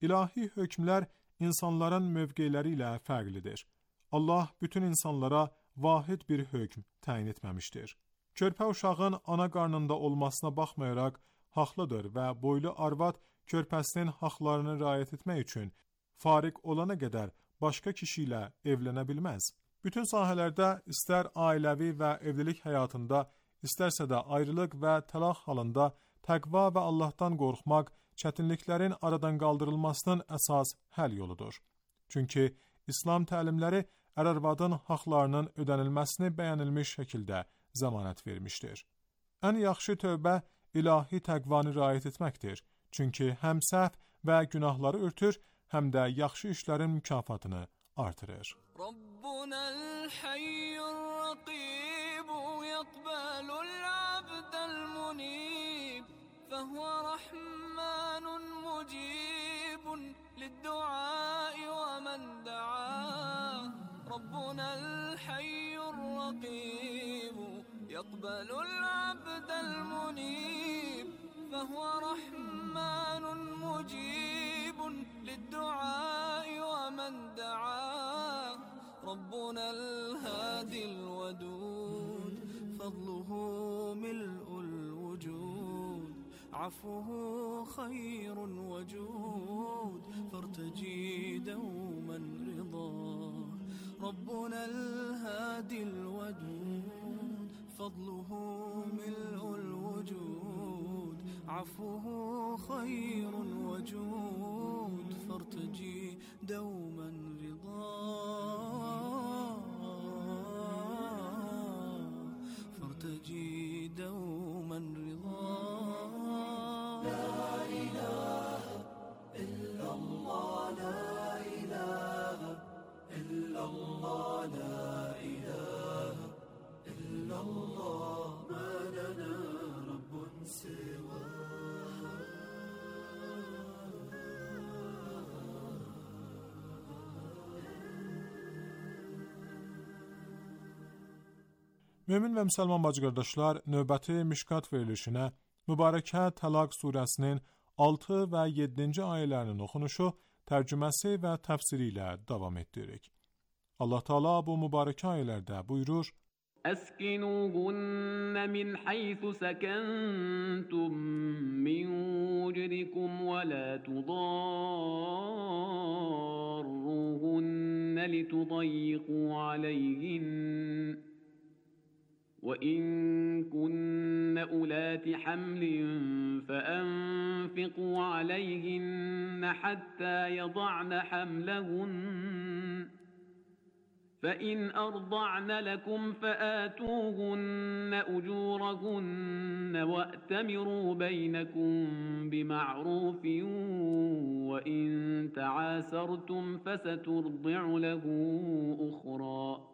İlahi hökmlər insanların mövqeləri ilə fərqlidir. Allah bütün insanlara vahid bir hökm təyin etməmişdir. Körpə uşağın ana qarnında olmasına baxmayaraq haqlıdır və boylu arvad körpəsinin haqlarını riayət etmək üçün fariq olana qədər başqa kişi ilə evlənə bilməz. Bütün sahələrdə istər ailəvi və evlilik həyatında, istərsə də ayrılıq və təlaq halında təqva və Allahdan qorxmaq çətinliklərin aradan qaldırılmasının əsas həll yoludur. Çünki İslam təlimləri ər-arvadın haqlarının ödənilməsini bəyənilmiş şəkildə zəmanət vermişdir. Ən yaxşı tövbə ilahi təqvanı riayət etməkdir. Çünki həm səhv və günahları örtür, həm də yaxşı işlərin mükafatını artırır. Rabbunal hayyur raqib yaqbalul abdal munib fehuve rahmanun mucibun lid-du'a ve men da'a. Rabbunal hayyur raqib yaqbalul abdal munib fehuve rahmanun mucibun lid-du'a ve men da'a. ربنا الهادي الودود فضله ملء الوجود عفوه خير وجود فارتجي دوما رضاه. ربنا الهادي الودود فضله ملء الوجود عفوه خير وجود فارتجي دوما رضاه. فارتجي دوما رضاه. لا إله إلا الله لا إله إلا الله لا إله إلا الله ما لنا رب سواه. Mömin və müsəlman bacı-qardaşlar, növbəti Mişkat verilişinə Mübarəkə Təlaq surəsinin 6 və 7-ci ayələrinin oxunuşu, tərcüməsi və təfsiri ilə davam etdiririk. Allah Teala bu mübarək ayələrdə buyurur: أسكنوهن من حيث سكنتم من وجدكم ولا تضاروهن لتضيقوا عليهن وإن كن أولات حمل فأنفقوا عليهن حتى يضعن حملهن فإن أرضعن لكم فآتوهن أجورهن وأتمروا بينكم بمعروف وإن تعاسرتم فسترضع له أخرى.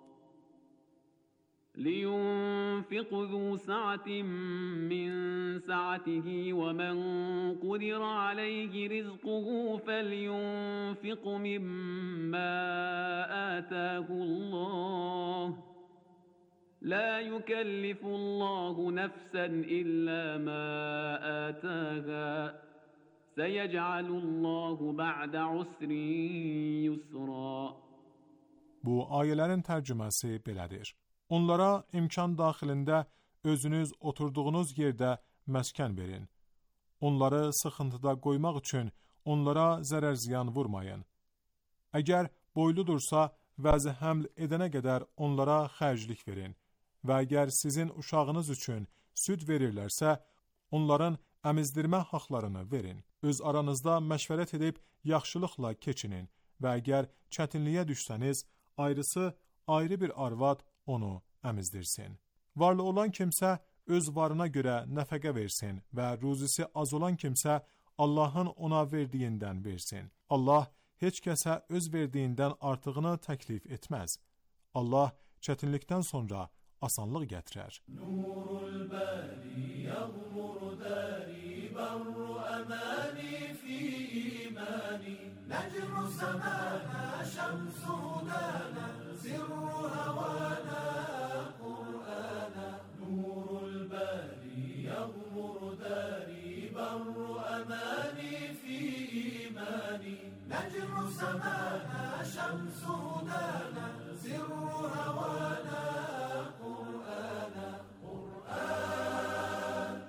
لينفق ذو سعة من سعته ومن قدر عليه رزقه فلينفق مما آتاه الله لا يكلف الله نفسا إلا ما آتاها سيجعل الله بعد عسر يسرا. Bu ayələrin tərcüməsi belədir. Onlara imkan daxilində özünüz oturduğunuz yerdə məskən verin. Onları sıxıntıda qoymaq üçün onlara zərər ziyan vurmayın. Əgər boyludursa, vəzi həml edənə qədər onlara xərclik verin və əgər sizin uşağınız üçün süd verirlərsə, onların əmizdirmə haqlarını verin. Öz aranızda məşvərət edib yaxşılıqla keçinin və əgər çətinliyə düşsəniz, ayrı bir arvad onu əmizdirsin. Varlı olan kimsə öz varına görə nəfəqə versin və ruzisi az olan kimsə Allahın ona verdiyindən versin. Allah heç kəsə öz verdiyindən artığını təklif etməz. Allah çətinlikdən sonra asanlıq gətirər. Nurul bari yağmur dari barru amani fi imani necru semana şemsu dana sirru havana Qur'ana. Nurul bari yağmur dari barru amani fi imani نجم سمانا شمس هدانا سر هوانا قرآنا قرآن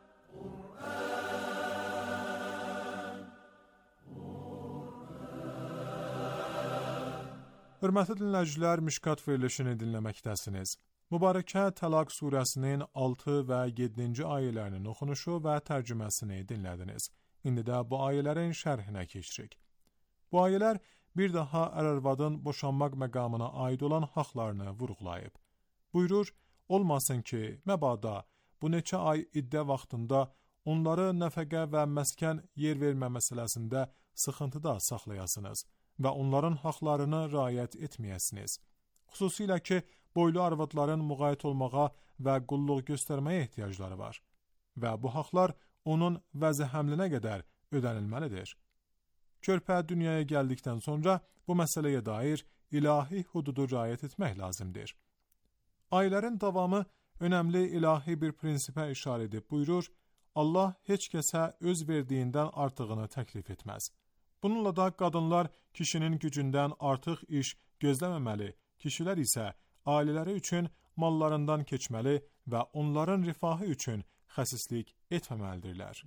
Hörmətli dinləyicilər, Mişkat verilişini dinləməkdəsiniz. Mübarəkə Təlaq surəsinin 6 və 7-ci ayələrinin oxunuşu və tərcüməsini dinlədiniz. İndi də bu ayələrin şərhinə keçirik. Bu ayələr bir daha ər-arvadın boşanmaq məqamına aid olan haqlarını vurğulayıb. Buyurur, olmasın ki, məbada bu neçə ay iddə vaxtında onları nəfəqə və məskən yer vermə məsələsində sıxıntıda saxlayasınız və onların haqlarını riayət etməyəsiniz. Xüsusilə ki, boylu arvadların müğayət olmağa və qulluq göstərməyə ehtiyacları var və bu haqlar onun vəzi həmlinə qədər ödənilməlidir. Körpə dünyaya gəldikdən sonra bu məsələyə dair ilahi hududu riayət etmək lazımdır. Ayələrin davamı önəmli ilahi bir prinsipə işarə edib buyurur, Allah heç kəsə öz verdiyindən artığını təklif etməz. Bununla da qadınlar kişinin gücündən artıq iş gözləməməli, kişilər isə ailələri üçün mallarından keçməli və onların rifahı üçün xəsislik etməməlidirlər.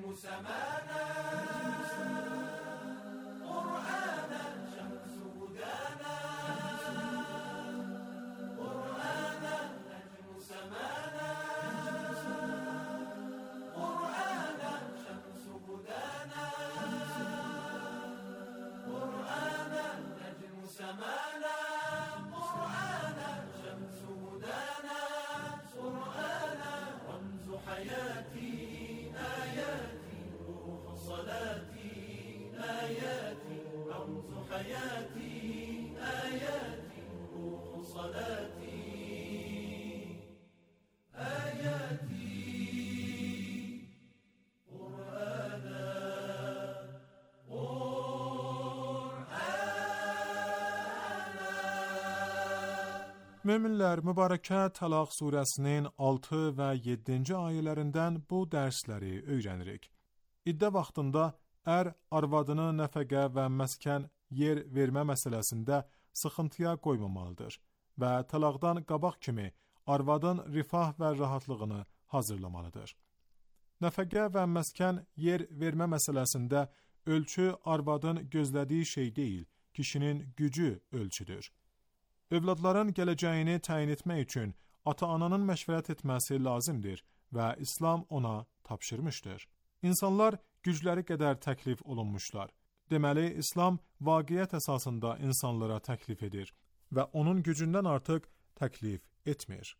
Möminlər, mübarəkə Təlaq surəsinin 6 və 7-ci ayələrindən bu dərsləri öyrənirik. İddə vaxtında ər arvadını nəfəqə və məskən yer vermə məsələsində sıxıntıya qoymamalıdır və təlaqdan qabaq kimi arvadın rifah və rahatlığını hazırlamalıdır. Nəfəqə və məskən yer vermə məsələsində ölçü arvadın gözlədiyi şey deyil, kişinin gücü ölçüdür. Övladların gələcəyini təyin etmək üçün ata-ananın məşvərət etməsi lazımdır və İslam ona tapşırmışdır. İnsanlar gücləri qədər təklif olunmuşlar. Deməli, İslam vaqiət əsasında insanlara təklif edir və onun gücündən artıq təklif etmir.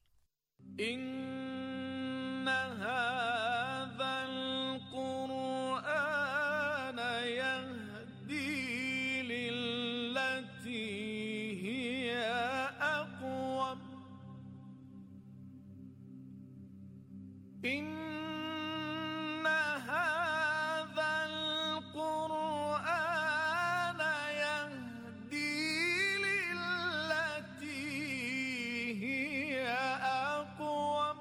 İnnə həzəl Qur'anə yəhdi lilləti hiyə əqvəm. İnnə həzəl Qur'anə yəhdi lilləti hiyə əqvəm.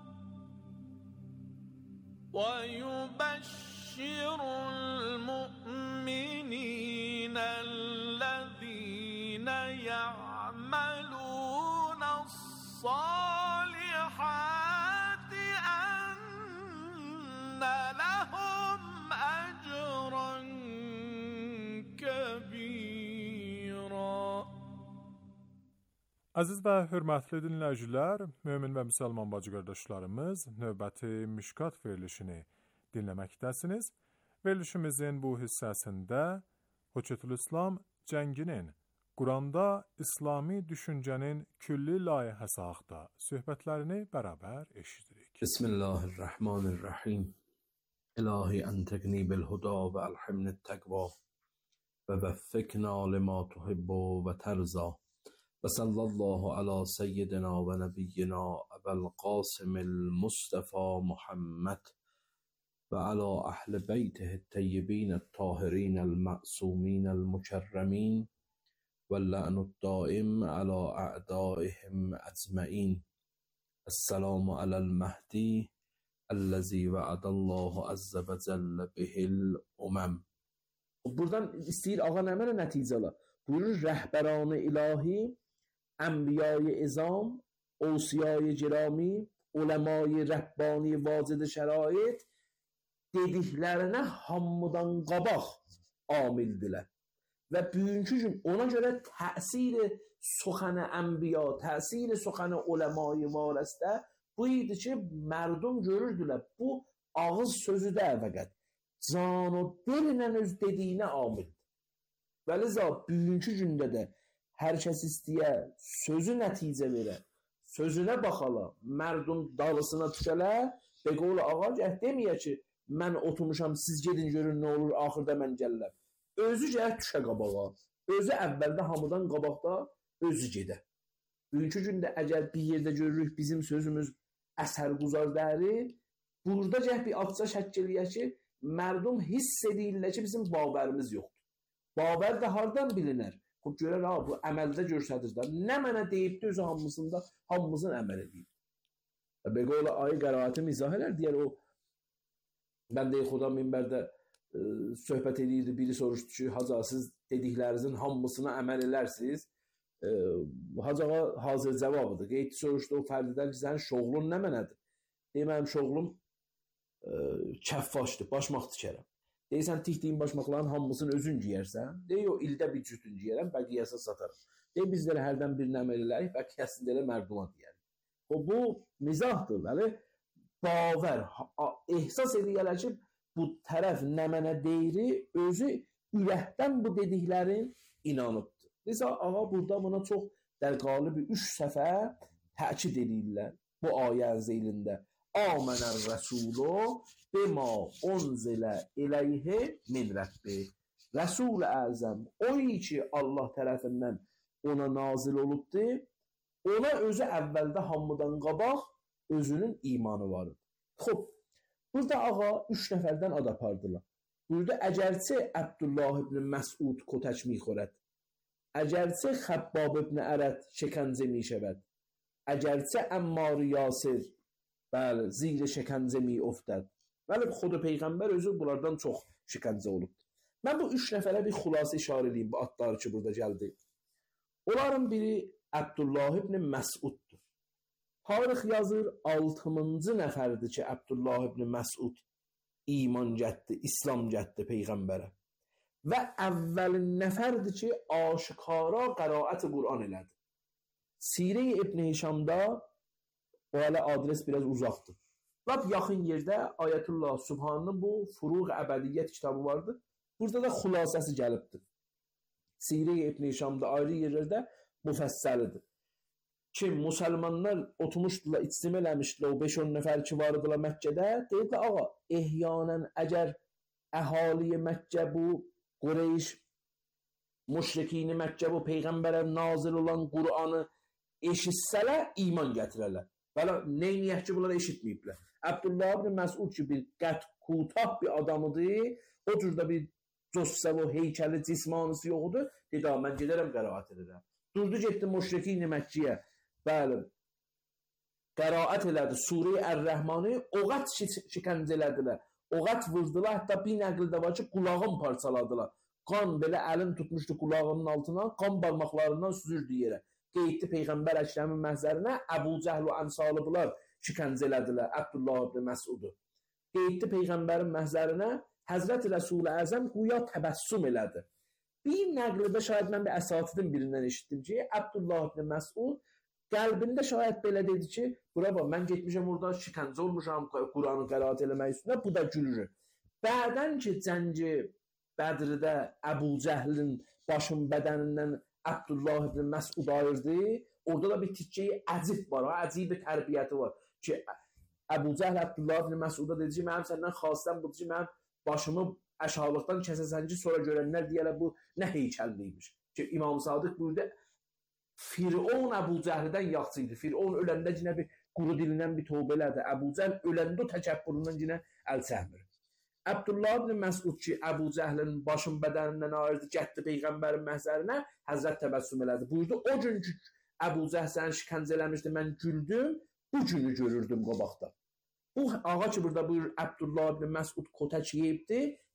وَيُبَشِّرُ الْمُؤْمِنِينَ الَّذِينَ يَعْمَلُونَ الصَّالِحَاتِ أَنَّ لَهُمْ أَجْرًا كَبِيرًا. Əziz və hörmətli dinləyicilər, mömin və müsəlman bacı qardaşlarımız, növbəti Mişkat verilişini dinləməkdəsiniz. Verilişimizin bu hissəsində Höccətülislam cənginin Quranda İslami düşüncənin külli layihəsi haqqında söhbətlərini bərabər eşidirik. Bismillahirrahmanirrahim. İlahi əntəqni bil-huda və əlhimnit-təqva və vəffiqna lima tuhibbu və tərza. وصلى الله على سيدنا ونبينا أبا القاسم المصطفى محمد وعلى أهل بيته الطيبين الطاهرين المعصومين المكرمين واللعن الدائم على أعدائهم أجمعين. السلام على المهدي الذي وعد الله عز وجل به الأمم. Buradan istəyir ağa nə mənə nəticə ala? Buyurur rəhbəran-ı ilahi, ənbiya-i izam, اوصیای گرامی، uləma-i rəbbani vacid şərait dediklərinə hamıdan qabaq amildilər. Və bugünkü gün ona görə təsir سخن ənbiya, təsir سخن uləma-i varəsdə bu idi ki, mərdum görürdülər. Bu ağız sözü də fəqət can o dillə öz dediyinə amildir. Və liza bugünkü gündə də hər kəs istəyə sözü nəticə verə, sözünə baxala, mərdum dalısına düşələ, və qovla ağa gəh deməyə ki, mən oturmuşam, siz gedin görün nə olur, axırda mən gəlirəm. Özü gəh düşə qabağa, özü əvvəldə hamıdan qabaqda özü gedə. Bugünkü gündə əgər bir yerdə görürük bizim sözümüz əsər quzar dəri, burada gəh bir atsa şəkk eləyək ki, mərdum hiss edirlər ki, bizim babərimiz yoxdur. Babər də hardan bilinər? Xob görər, bu əməldə görsədir də. Nə mənə deyibdi özü hamısında, hamımızın əməl edib. Və qovla ayı qəraətim izah edər, deyər o, mən deyək xuda minbərdə söhbət edirdi, biri soruşdu ki, haca siz dediklərinizin hamısına əməl elərsiniz. Hacağa hazır cavabıdır. Qeyti soruşdu o fərdidən ki, sənin şoğlun nə mənədir? Deyir, mənim şoğlum kəffaşdır, başmaq tikərəm. Deyirsən, tikdiyin başmaqların hamısını özün giyərsən. Deyir, o ildə bir cütün giyərəm, bəqiyyəsə satarım. Deyir, bizlərə hərdən bir nəməl elərik, bəqiyyəsində elə mərduma deyərik. Bu mizahdır, bəli, bavər, ehsas ediyələr ki, bu tərəf nə mənə deyiri, özü ürəkdən bu dediklərin inanıbdır. Neysə, ağa burada buna çox dərqalı bir 3 səfə təkid edirlər bu ayə əzəlində. Âmenər rəsulü bima unzilə iləyhi min rəbbi. Rəsul-i əzəm o ki Allah tərəfindən ona nazil olubdur, ona özü əvvəldə hamıdan qabaq özünün imanı vardır. Xob, burada ağa 3 nəfərdən ad apardılar. Burada əgərçi Abdullah ibn Məsud kotək میخورد. əgərçi Xəbbab ibn Ərət şəkəncə میشود. əgərçi Əmmar Yasir bəli, zir şəkəncə میافتد. Bəli, xود Peyğəmbər özü bunlardan çox şəkəncə olubdur. Mən bu 3 nəfərə bir xülasə işarə edeyim bu adları ki, burada gəldi. Onların biri Abdullah ibn Məsuddur. Tarix yazır 6-cı nəfərdir ki, Abdullah ibn Məsud iman gətdi, İslam gətdi Peyğəmbərə. Və əvvəlin nəfərdir ki, aşikara qəraət Qur'an elədi. Sirə-i İbn Hişamda o hələ adres biraz uzaqdır. Lap yaxın yerdə Ayətullah Subhanının bu Furuq Əbədiyyət kitabı vardır. Burada da xülasəsi gəlibdir. Sirə-i İbn Hişamda ayrı yerlərdə müfəssəlidir. Ki, müsəlmanlar oturmuşdular, ictimə eləmişdilər, o 5-10 nəfər ki vardılar Məkkədə. Deyirdi, ağa, ehyanən əgər əhaliyə Məkkə bu Qureyş, müşrikini Məkkə bu Peyğəmbərə nazil olan Qur'anı eşitsələ iman gətirərlər. Bəli, neyniyək ki, bunları eşitməyiblər. Abdullah ibn Məsud ki, bir qutah bir adamıdır, o cürdə bir cossə o heykəli cismanısı yoxudur, dedi, mən gedərəm qəraət edirəm. Durdu, getdi müşrikini Məkkəyə, bəli, qəraət elədi, Surə-i Ər-Rəhmanı oğat şikəncə elədilər, oğat vurdular, hətta bir nəqildə var ki, qulağın parçaladılar. Qan belə əlin tutmuşdu qulağının altına, qan barmaqlarından süzürdü yerə. Qeyddi Peyğəmbər Əkrəmin məhzərinə Əbu Cəhl və əmsalıblar şikəncə elədilər Abdullah ibn Məsud'u. Qeyddi Peyğəmbərin məhzərinə Həzrət Rəsul-i Əzəm quya təbəssüm elədi. Bir nəqlidə şayad mən bir əsatidin birindən eşitdim ki, Abdullah ibn Məsud qəlbində şayad belə dedi ki, bura bax, mən getmişəm orada şikəncə olmuşam Quranı qəraət eləmək üstünə, bu da gülür. Bədən ki, cəngi Bədirdə Əbu Cəhlin başın bədənindən Abdullah ibn Məsud ayırdı, orada da bir tikkeyi əcib var, əcib bir tərbiyyəti var ki, Əbu Cəhl Abdullah ibn Məsuda dedi ki, mənim səndən xastəm budur ki, mənim başımı əşalıqdan kəsəsən ki, sonra görənlər deyərlər bu nə heykəlliymiş. Ki, İmam Sadiq buyurdu, Fir'on Əbu Cəhlidən yaxşı idi. Fir'on öləndə yine bir quru dilindən bir tövbə elədi. Əbu Cəhl öləndə o təkəbbüründən yine əl çəkmir. Abdullah ibn Məsud ki, Əbu Cəhlin başın bədənindən ayırdı, gətdi Peyğəmbərin məhzərinə, Həzrət təbəssüm elədi. Buyurdu, o gün ki, Əbu Cəhl səni şikəncə eləmişdi, mən güldüm, bu günü görürdüm qabaqda. Bu ağa ki, burada buyurur, Abdullah ibn Məsud kotək yeyibdi,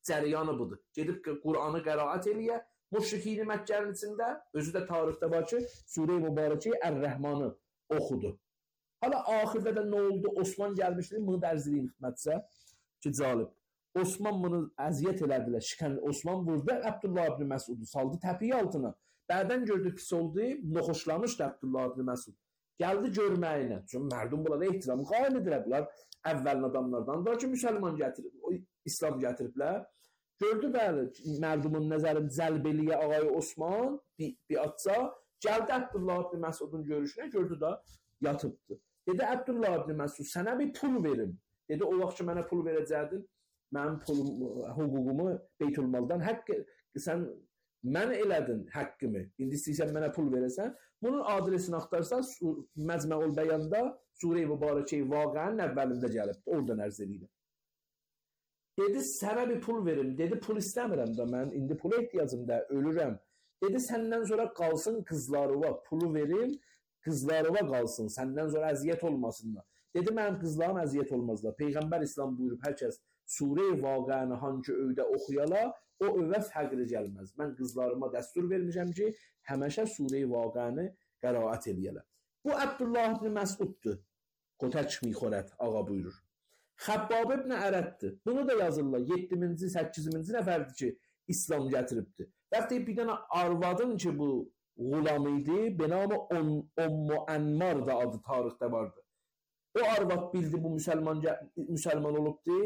cəryanı budur. Gedib Qur'anı qəraət eləyə, müşrikini Məkkənin içində, özü də tarixdə var ki, Surə-i Mübarəkəyi Ər-Rəhmanı oxudu. Hala axirdə də nə oldu? Osman gəlmişdi, bunu dərziləyin xidmətsə ki, calib. Osman bunu əziyyət elədilər, Osman vurdu, Abdullah ibn Məsudu saldı təpiyi altına. Bədən gördü pis oldu, noxoşlamışdı Abdullah ibn Məsud. Gəldi görməyinə. Çünki mərdum bunlara ehtiramı qaim edirlər. Əvvəlin adamlardan da ki, müsəlman gətirib, İslam gətiriblər. Gördü bəli, mərdumun nəzərini cəlb eləyə ağay Osman bir atsa, gəldi Abdullah ibn Məsudun görüşünə, gördü da yatıbdı. Dedi, Abdullah ibn Məsud, sənə bir pul verim. Dedi, o vaxt ki, mənə pul verəcəkdin, mənim hüququmu Beytülmaldan sən mən elədin haqqımı. İndi istəyirsən mənə pul verəsən. Bunun adresini axtarsan Məcməul Bəyanda Surə-i Mübarəkəyi Vaqənin əvvəlində gəlibdir. Oradan ərz edirəm. Dedi, sənə bir pul verim. Dedi, pul istəmirəm da mən. İndi pula ehtiyacım da, ölürəm. Dedi, səndən sonra qalsın qızlarıva. Pulu verim, qızlarıva qalsın. Səndən sonra əziyyət olmasınlar. Dedi, mənim qızlarım əziyyət olmazlar. Peyğəmbər İslam buyurub, hər kəs Surə-i Vaqəni hangi öydə oxuyala, o övə fəqri gəlməz. Mən qızlarıma dəstur vermişəm ki, həməşə Surə-i Vaqəni qəraət edəyələr. Bu Abdullah ibn Məsuddur. Qotəç mixorət, ağa buyurur. Xəbbab ibn Ərəddir. Bunu da yazırlar. 7-ci, 8-ci nəfərdir ki, İslam gətiribdir. Bəxtə bir dənə arvadın ki, bu qulam idi, benamı Ummu Ənmar da adı tarixdə vardı. O arvad bildi bu müsəlman olubdu.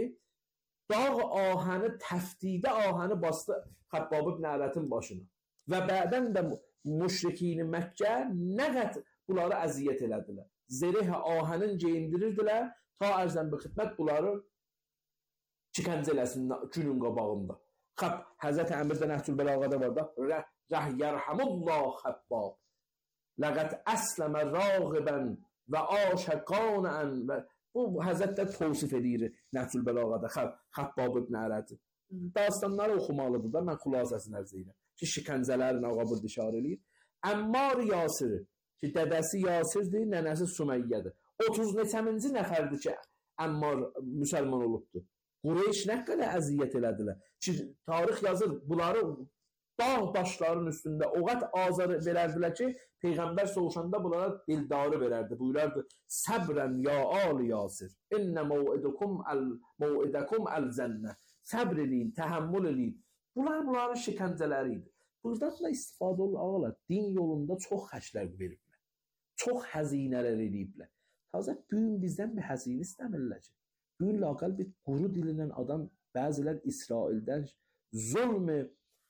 Dağ ahəni, təftidə ahəni bastı Xəbbab ibn Ərədin başına. Və bədən də müşrikini Məkkə nə qədər bunları əziyyət elədilər. Zerih ahənin geyindirirdilər, ta ərzən bir xidmət bunları çikəncə eləsin günün qabağında. Həzrət Əmirdə Nəhcül Bəlağada var da, Rəhyərhamullah Xəbbab, ləqət əsləmə rağibən və aşəqanən və bu Həzrətlər təvsif edir Nəhcül Bəlağada Xəbbab ibn Ərəd. Dastanları oxumalıdır da, mən xülasəsini ərz edirəm ki, şikəncələrin ağa burada işarə eləyir. Əmmar Yasir ki, dədəsi Yasirdir, nənəsi Süməyyədir. 30 neçəminci nəfərdir ki, Əmmar müsəlman olubdur. Qureyş nə qədər əziyyət elədilər ki, tarix yazır, bunları dağ başlarının üstündə o qədər azar verərdilər ki, Peyğəmbər soğuşanda bunlara dildarı verərdi. Buyurardı, səbrən ya al Yasir, innə mev'idəkum əl-cənnə. Səbr eləyin, təhəmmül eləyin. Bunların şikəncələri idi. Buradan da istifadə olun, ağalar, din yolunda çox xərclər veriblər. Çox həzinələr eləyiblər. Tazə bugün bizdən bir həzin istəmirlər ki. Bugün laqal bir quru dilinin adam, bəzilər İsraildən zulmü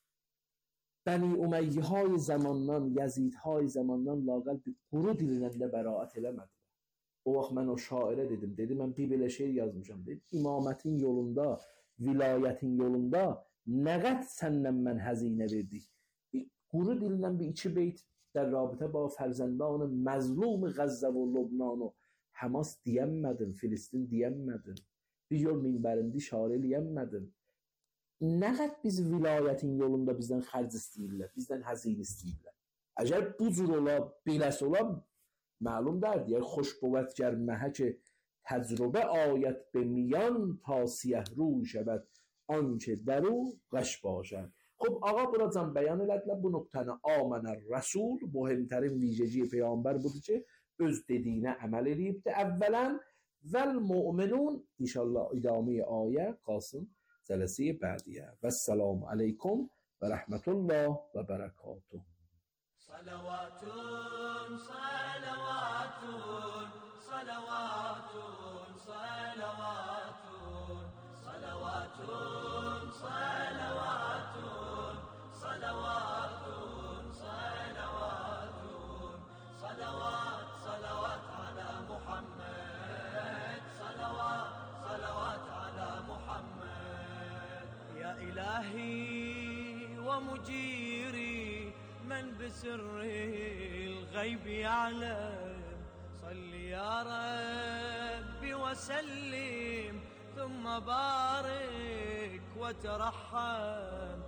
Bəni Umeyyihay zamandan, Yazidhay zamandan laqal bir quru dilindən bəraət eləmədilər. O vaxt mən o şairə dedim, mən bir belə şey yazmışam, dedim, imamətin yolunda, vilayətin yolunda nə qəd səndən mən həzinə verdik. Bir quru dilindən bir 2 beyt در رابطه با فرزندان مظلوم غزه و لبنان و Hamas deyəmmədin, Filistin deyəmmədin, bir yol minbərində işarə eləyəmmədin. Nə qəd biz vilayətin yolunda bizdən xərc istəyirlər, bizdən həzin istəyirlər. Əgər bu cür ola, beləsi ola, məlum dərdir, xoş بود گرمه که تجربه آید به میان تا سیه رو شود آنچه در او غش باشد. خب آقا buracan bəyan elədilər bu nöqtəni Amənər Rəsul mühümtərin vijəci Peyğəmbər budur ki, öz dediyinə əməl edibdir əvvələn vəl müminun inşallah idamə ayə qalsın cələsi bədiyə. Vəssalamu aleykum və rəhmətullah və bərəkatuhu. Salavatun, salavatun, salavatun, salavatun, salavatun, salavatun, salavatun, salavatun, salavat, salavat ala Muhammed, salavat, salavat ala Muhammed. Ya ilahi wa mujiri من بسر الغيب يعلم صل يا ربي وسلم ثم بارك وترحم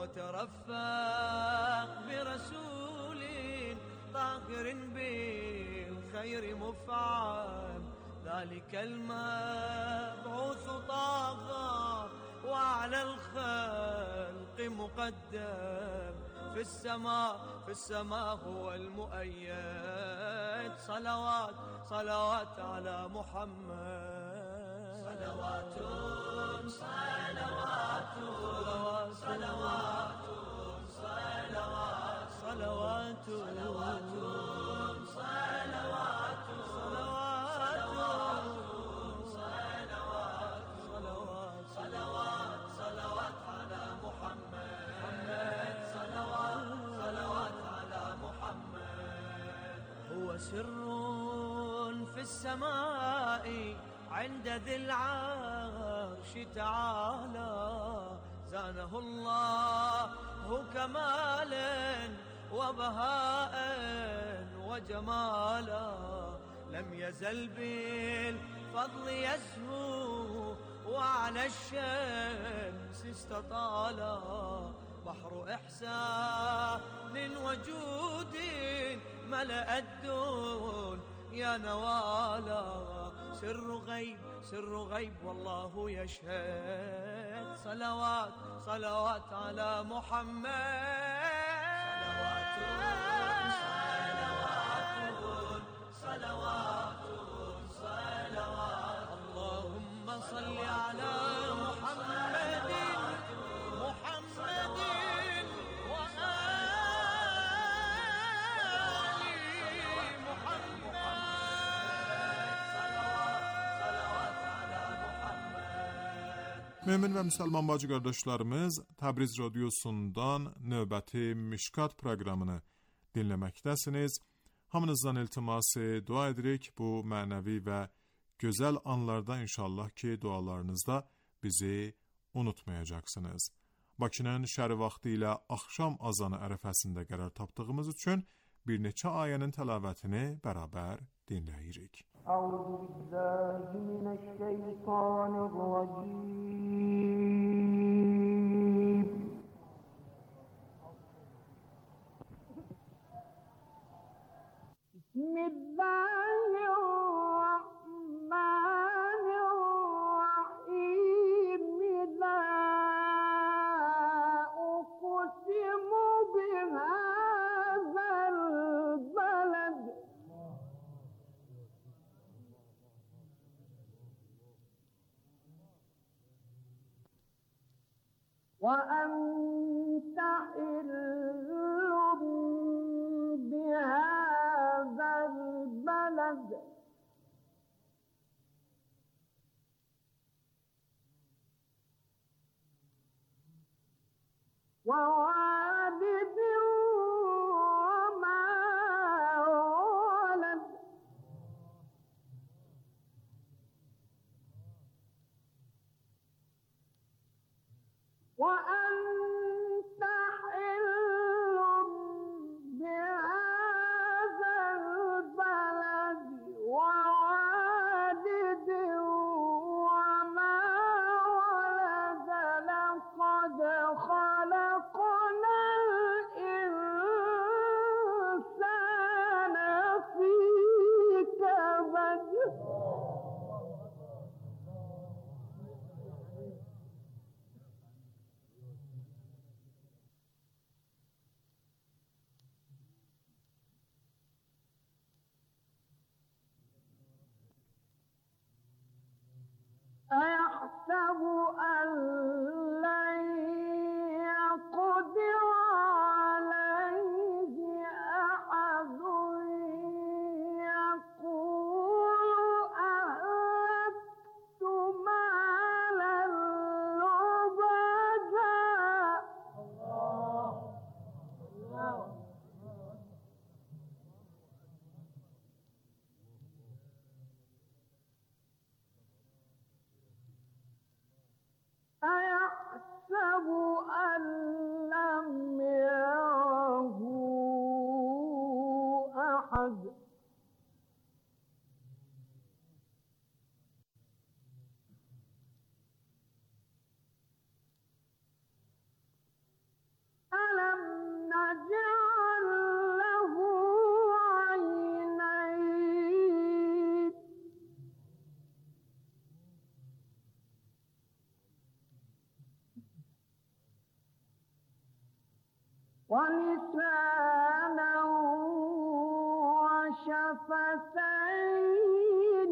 وترفق برسول طاهر بالخير مفعم ذلك المبعوث طاغى وعلى الخلق مقدم، في السماء هو المؤيد. صلوات على محمد، صلوات صلوات صلوات صلوات على محمد، صلوات على محمد. هو سر في السماء عند ذي العرش تعالى، زانه الله كمالا وبهاء وجمالا، لم يزل بالفضل يزهو وعلى الشمس استطالا. بحر إحسان وجود ملأ الدنيا نوالا، سر غيب والله يشهد. صلوات على محمد، صلوات اللهم صل على محمد وآل Mömin və müsəlman bacı qardaşlarımız, Təbriz radiosundan növbəti Mişkat proqramını dinləməkdəsiniz. Hamınızdan iltiması dua edirik bu mənəvi və gözəl anlarda inşallah ki dualarınızda bizi unutmayacaqsınız. Bakının şəri vaxtı ilə axşam azanı ərəfəsində qərar tapdığımız üçün bir neçə ayənin təlavətini bərabər dinləyirik. أعوذ بالله من الشيطان الرجيم. بسم الله الرحمن الرحيم. لا أقسم بهذا البلد وأنت حل بهذا البلد ووالد وما ولد وأنت حل بهذا البلد ووالد وما ولد. لقد خلقنا الإنسان في كبد. أيحسب أن لن يقدر عليه أحد، يقول أهلكت مالا لبدا. أيحسب أن لم يره أحد. ألم نجعل له عينين ولسانا وشفتين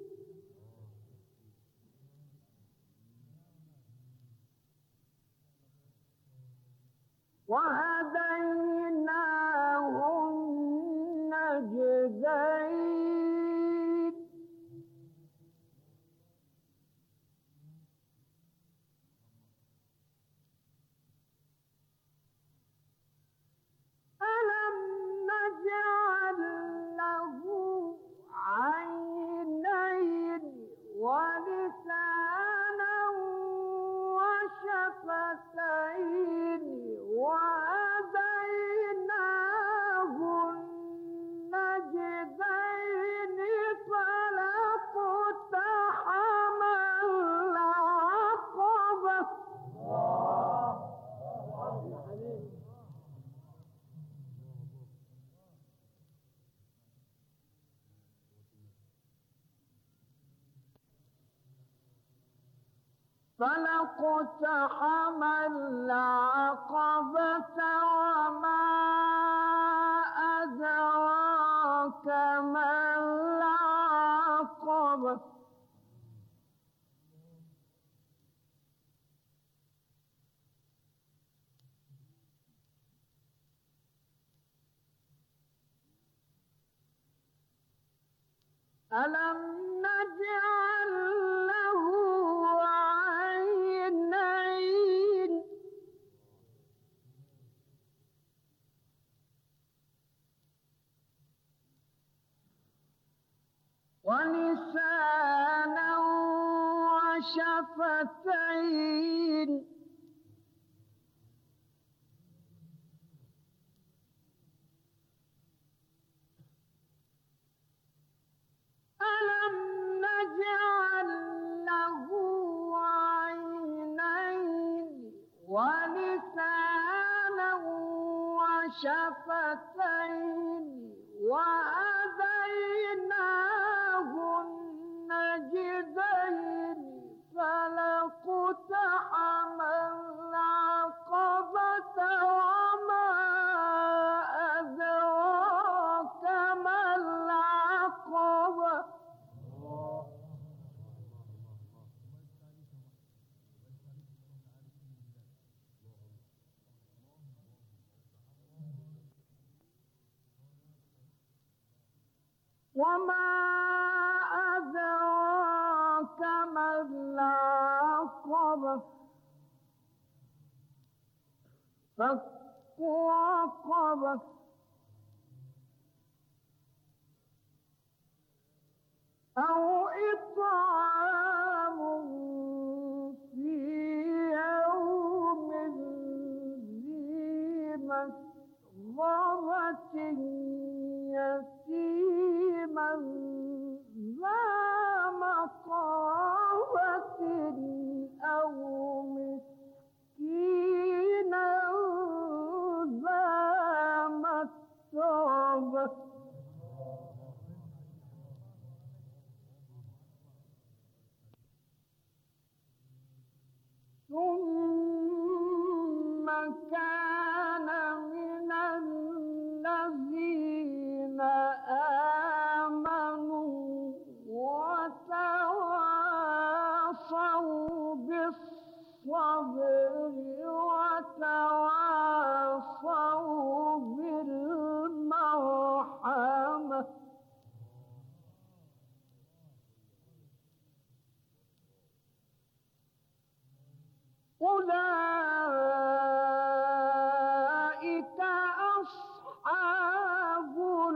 وهديناه النجدين ألم نجعل له عينين ولسانا وشفتين وهديناه النجدين فلا اقتحم العقبة فلا اقتحم العقبة وما أدراك ما العقبة ألم نجعل له عينين ولسانا وشفتين ألم نجعل له عينين ولسانا وشفتين وهديناه النجدين فلا اقتحم العقبة وما أدراك ما العقبة وما أدراك ما العقبة فك رقبة أو إطعام في يوم ذي مسغبة يتيما ذا مقربة أو مسكينا ذا متربة ثم كان من الذين آمنوا وتواصوا بالصبر وتواصوا بالمرحمة أولئك أصحاب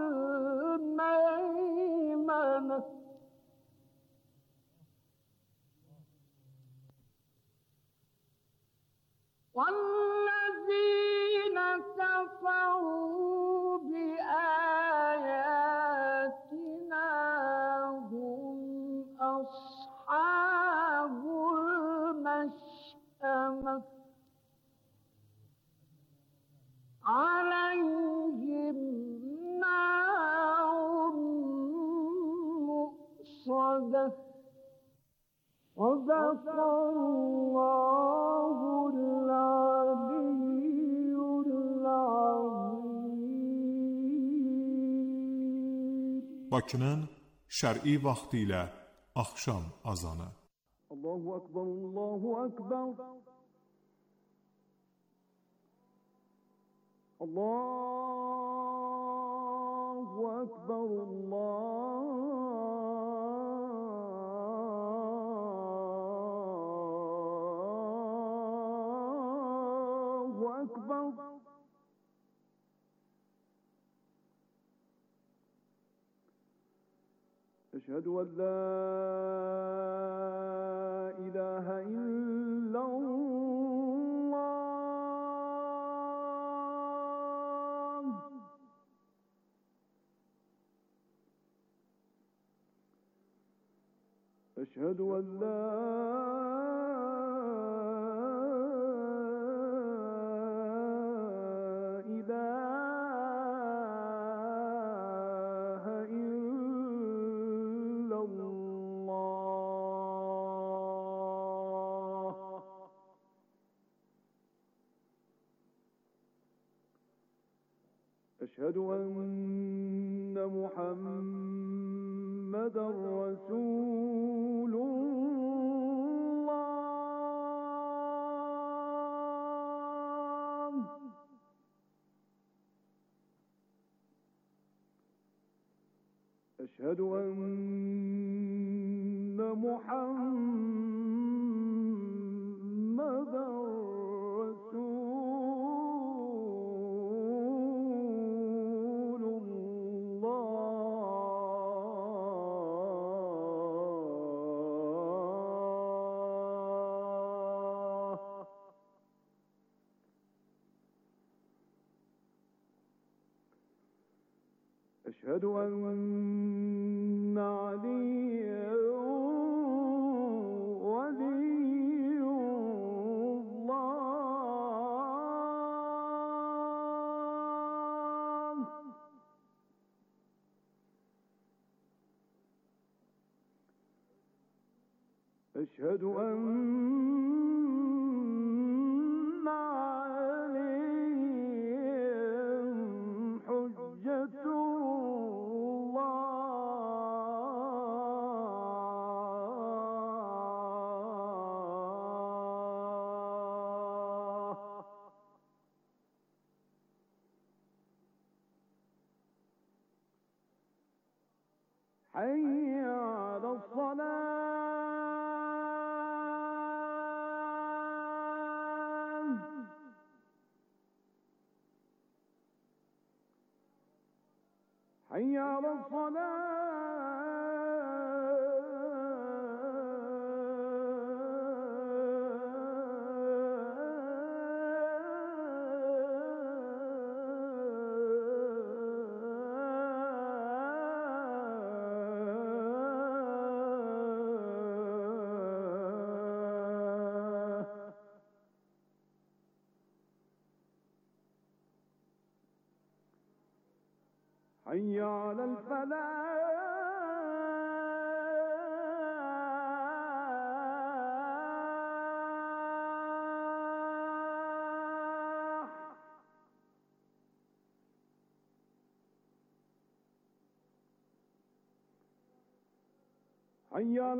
الميمنة والذين كفروا بآياتنا هم أصحاب المشأمة عليهم نار مؤصدة صدق الله العلي العظيم. Bakının şər'i vaxtı ilə axşam azanı. Allahu Akbar, Allahu Akbar. Allahu Akbar, Allahu Akbar. أشهد أن لا إله إلا الله. أشهد أن لا أشهد أن محمدا رسول الله. أشهد أن محمدا أشهد أن عليا ولي الله. أشهد أن عليهم حجة حي على الصلاة. حي على حي على الفلاح. حي على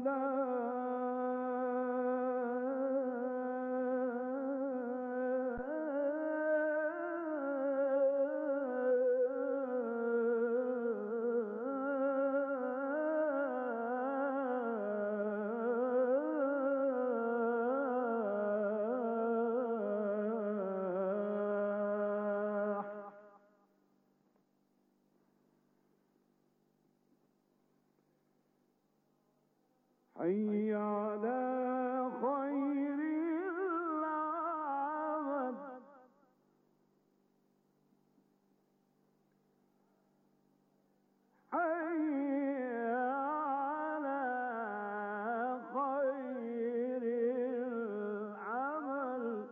حي على خير العمل. حي على خير العمل.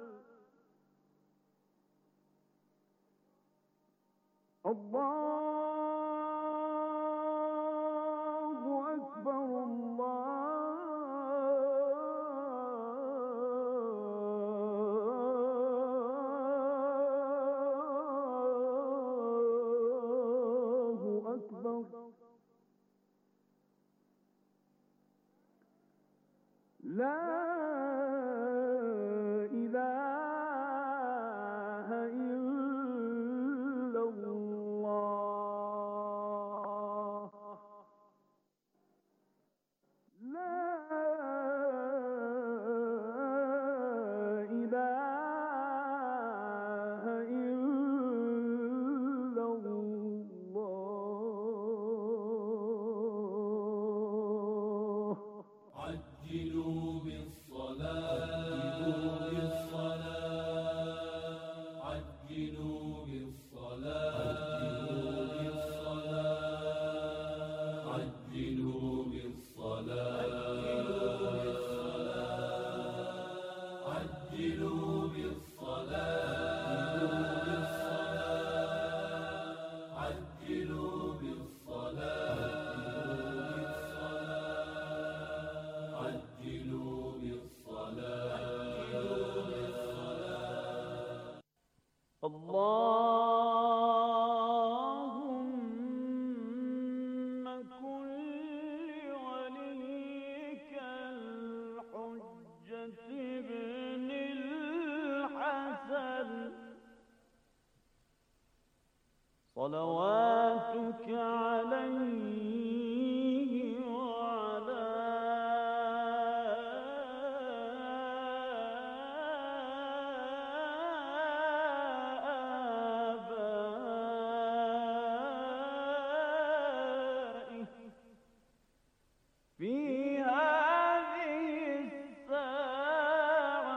الله أكبر، الله أكبر. اللهم كن لوليك الحجة ابن الحسن صلواتك عليه وعلى آبائه في هذه الساعة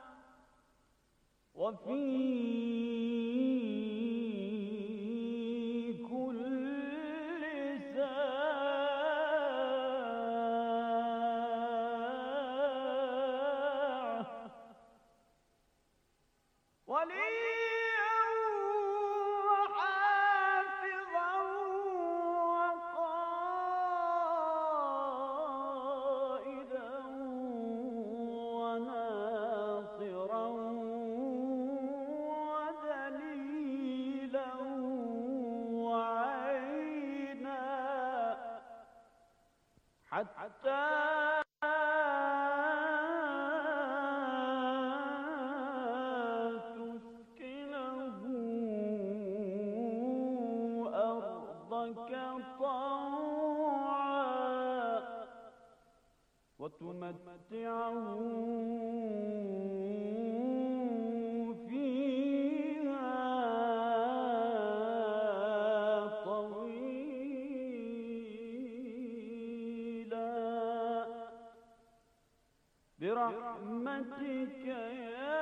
وفي وليا وحافظا وقائدا وناصرا ودليلا وعينا حتى وتمتعه فيها طويلا برحمتك يا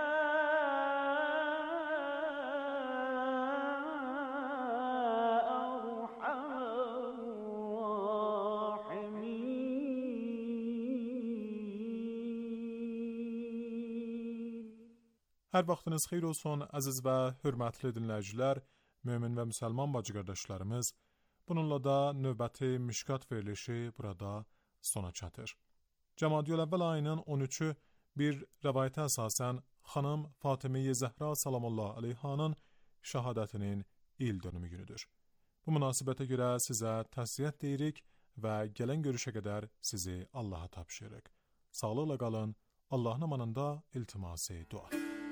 Hər vaxtınız xeyir olsun, əziz və hörmətli dinləyicilər, mömin və müsəlman bacı qardaşlarımız. Bununla da növbəti Mişkat verilişi burada sona çatır. Cəmadiyül əvvəl ayının 13-ü bir rəvayətə əsasən xanım Fatimə-i Zəhra salamullah əleyhanın şəhadətinin il dönümü günüdür. Bu münasibətə görə sizə təsliyyət deyirik və gələn görüşə qədər sizi Allaha tapşırırıq. Sağlıqla qalın, Allahın amanında iltiması dua.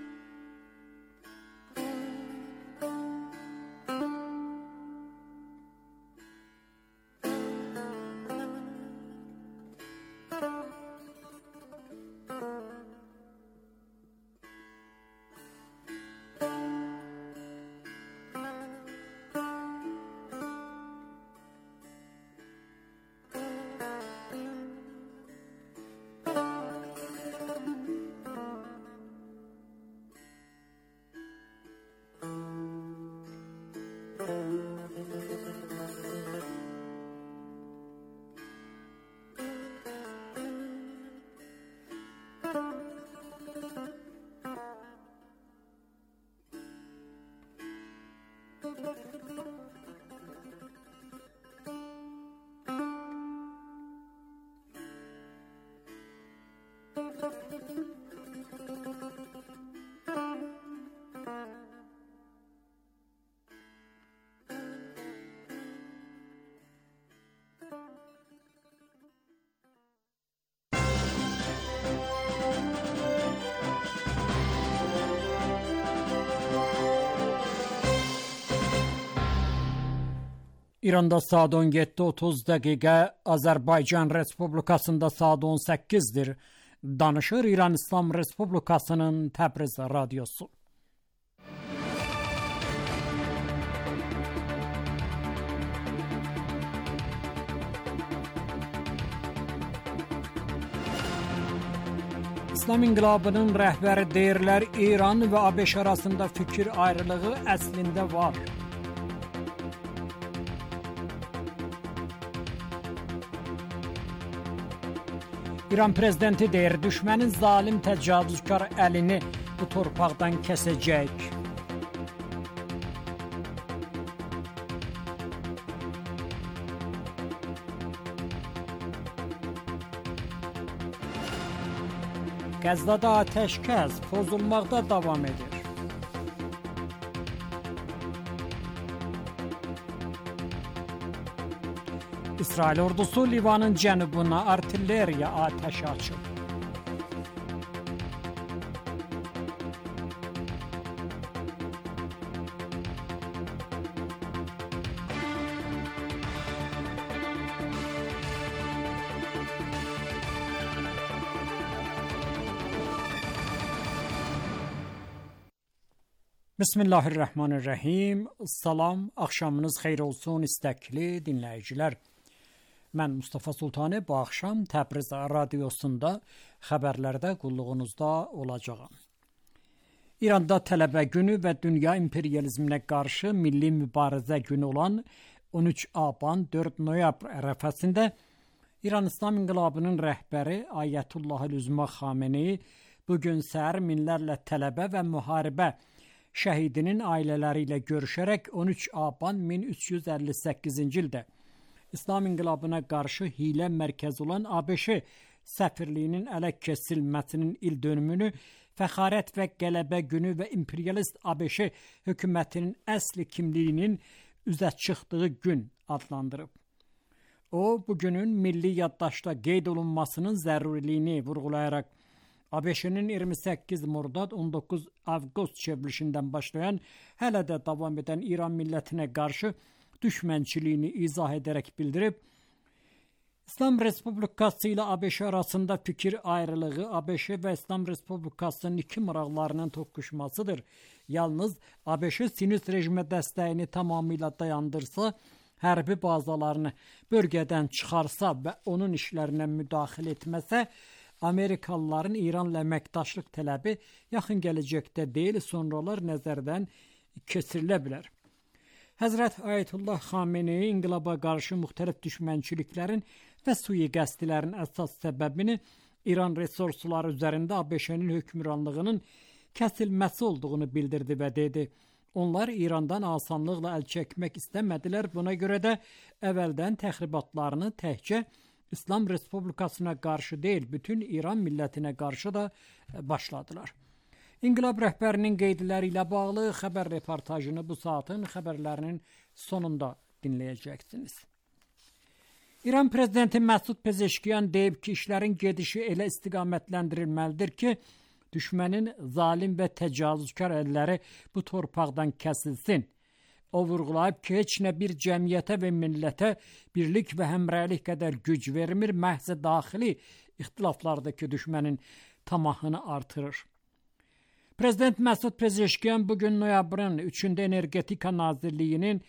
İranda saat 17:30 dəqiqə, Azərbaycan Respublikasında saat 18-dir. Danışır İran İslam Respublikasının Təbriz radiosu. İslam İnqilabının rəhbəri deyirlər, İran və ABŞ arasında fikir ayrılığı əslində var. İran prezidenti deyir, düşmənin zalim təcavüzkar əlini bu torpaqdan kəsəcək. Qəzzada atəşkəs pozulmaqda davam edir. İsrail ordusu Livanın cənubuna artilleriya atəşi açıb. Bismillahirrahmanirrahim. Salam, axşamınız xeyir olsun istəkli dinləyicilər. Mən Mustafa Sultani bu axşam Təbriz radiosunda xəbərlərdə qulluğunuzda olacağam. İranda tələbə günü və dünya imperializminə qarşı milli mübarizə günü olan 13 Aban 4 noyabr ərəfəsində İran İslam İnqilabının rəhbəri Ayətullah Üzma Xameneyi bugün səhər minlərlə tələbə və müharibə şəhidinin ailələri ilə görüşərək 13 Aban 1358-ci ildə İslam İnqilabına qarşı hiylə mərkəzi olan ABŞ səfirliyinin ələ keçirilməsinin il dönümünü fəxarət və qələbə günü və imperialist ABŞ hökumətinin əsli kimliyinin üzə çıxdığı gün adlandırıb. O, bugünün milli yaddaşda qeyd olunmasının zəruriliyini vurğulayaraq ABŞ-nin 28 Mordad 19 Avqust çevrilişindən başlayan, hələ də davam edən İran millətinə qarşı düşmənçiliyini izah edərək bildirib, İslam Respublikası ilə ABŞ arasında fikir ayrılığı ABŞ və İslam Respublikasının iki maraqlarının toqquşmasıdır. Yalnız ABŞ Sinüs rejimə dəstəyini tamamilə dayandırsa, hərbi bazalarını bölgədən çıxarsa və onun işlərinə müdaxilə etməsə, Amerikalıların İranla əməkdaşlıq tələbi yaxın gələcəkdə deyil, sonralar nəzərdən keçirilə bilər. Həzrət Ayətullah Xameneyi inqilaba qarşı müxtəlif düşmənçiliklərin və sui-qəsdlərin əsas səbəbini İran resursları üzərində ABŞ-nin hökmranlığının kəsilməsi olduğunu bildirdi və dedi. Onlar İrandan asanlıqla əl çəkmək istəmədilər, buna görə də əvvəldən təxribatlarını təkcə İslam Respublikasına qarşı deyil, bütün İran millətinə qarşı da başladılar. İnqilab rəhbərinin qeydləri ilə bağlı xəbər reportajını bu saatın xəbərlərinin sonunda dinləyəcəksiniz. İran prezidenti Məsud Pezeşkiyan deyib ki, işlərin gedişi elə istiqamətləndirilməlidir ki, düşmənin zalim və təcavüzkar əlləri bu torpaqdan kəsilsin. O vurğulayıb ki, heç nə bir cəmiyyətə və millətə birlik və həmrəylik qədər güc vermir, məhz daxili ixtilaflardakı düşmənin tamahını artırır. Prezident Məsud Pezeşkiyan bugün noyabrın 3-də Energetika Nazirliyinin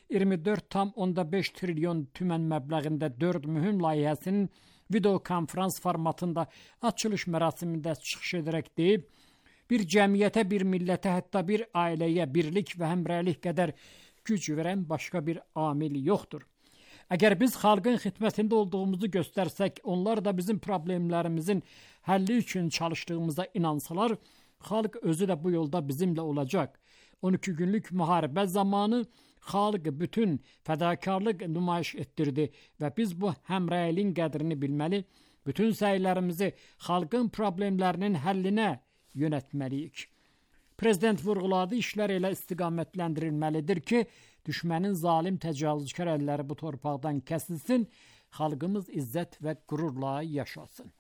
24,5 trilyon tümən məbləğində 4 mühüm layihəsinin video konferans formatında açılış mərasimində çıxış edərək deyib, bir cəmiyyətə, bir millətə, hətta bir ailəyə birlik və həmrəylik qədər güc verən başqa bir amil yoxdur. Əgər biz xalqın xidmətində olduğumuzu göstərsək, onlar da bizim problemlərimizin həlli üçün çalışdığımıza inansalar, xalq özü də bu yolda bizimlə olacaq. 12 günlük müharibə zamanı xalq bütün fədakarlıq nümayiş etdirdi və biz bu həmrəyliyin qədrini bilməli, bütün səylərimizi xalqın problemlərinin həllinə yönətməliyik. Prezident vurğuladı, işlər elə istiqamətləndirilməlidir ki, düşmənin zalim təcavüzkar əlləri bu torpaqdan kəsilsin, xalqımız izzət və qürurla yaşasın.